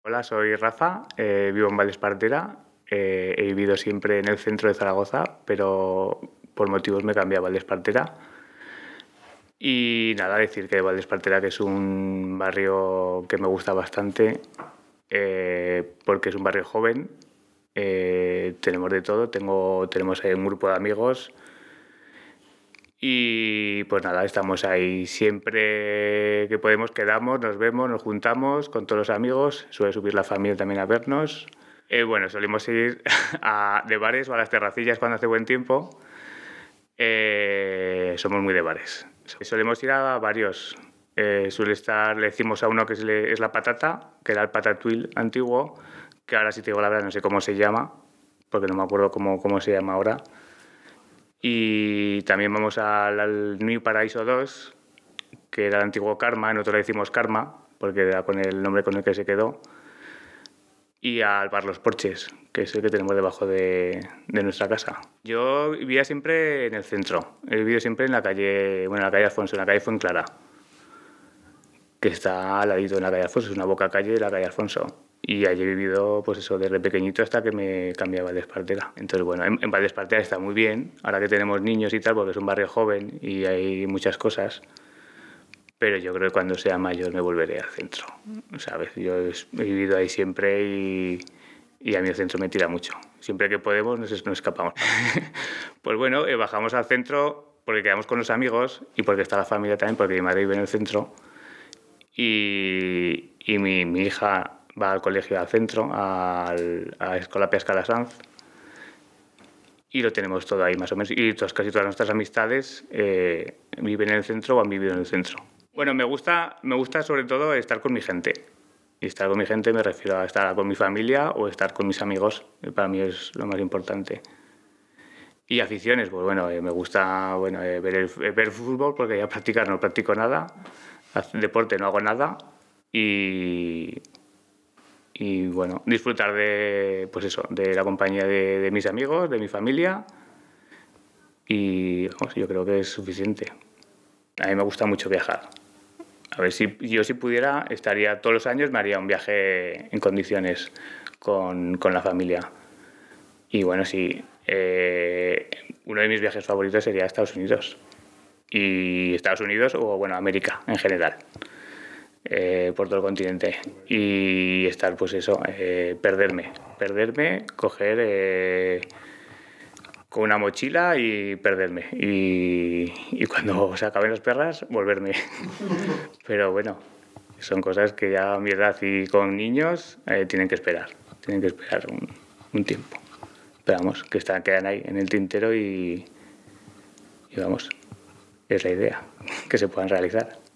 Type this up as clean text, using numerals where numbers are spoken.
Hola, soy Rafa, vivo en Valdespartera. He vivido siempre en el centro de Zaragoza, pero por motivos me cambié a Valdespartera. Y nada, decir que Valdespartera que es un barrio que me gusta bastante, porque es un barrio joven. Tenemos de todo, tenemos ahí un grupo de amigos y pues nada, estamos ahí siempre que podemos, quedamos, nos vemos, nos juntamos con todos los amigos, suele subir la familia también a vernos. Bueno, solemos ir de bares o a las terracillas cuando hace buen tiempo. Somos muy de bares. Solemos ir a varios. Suele estar, le decimos a uno que es la Patata, que era el Patatuil antiguo, que ahora, si te digo la verdad, no sé cómo se llama, porque no me acuerdo cómo se llama ahora. Y también vamos al New Paraíso 2, que era el antiguo Karma, nosotros le decimos Karma, porque era con el nombre con el que se quedó. Y al bar Los Porches, que es el que tenemos debajo de nuestra casa. Yo vivía siempre en el centro. He vivido siempre en la calle Alfonso, en la calle Fuenclara, que está al ladito de la calle Alfonso, es una boca calle de la calle Alfonso. Y allí he vivido, pues eso, desde pequeñito hasta que me cambié a Valdespartera. Entonces, bueno, en Valdespartera está muy bien, ahora que tenemos niños y tal, porque es un barrio joven y hay muchas cosas. Pero yo creo que cuando sea mayor me volveré al centro, ¿sabes? Yo he vivido ahí siempre y a mí el centro me tira mucho. Siempre que podemos nos escapamos. Pues bueno, bajamos al centro porque quedamos con los amigos y porque está la familia también, porque mi madre vive en el centro. Y mi hija va al colegio al centro, a la Escuela Pesca Sanz. Y lo tenemos todo ahí más o menos. Y casi todas nuestras amistades viven en el centro o han vivido en el centro. Bueno, me gusta sobre todo estar con mi gente. Y estar con mi gente me refiero a estar con mi familia o estar con mis amigos. Para mí es lo más importante. Y aficiones, pues bueno, me gusta ver fútbol porque ya practicar no practico nada. Deporte no hago nada. Y bueno, disfrutar de la compañía de mis amigos, de mi familia. Y vamos, yo creo que es suficiente. A mí me gusta mucho viajar. A ver, si pudiera, estaría todos los años, me haría un viaje en condiciones con la familia. Y bueno, sí, uno de mis viajes favoritos sería a Estados Unidos. Y Estados Unidos o, bueno, América en general. Por todo el continente. Y estar, pues eso, perderme, coger con una mochila y perderme. Y cuando se acaben las perras, volverme. Pero bueno, son cosas que ya a mi edad y con niños tienen que esperar un tiempo. Pero vamos, que quedan ahí en el tintero y vamos, es la idea, que se puedan realizar.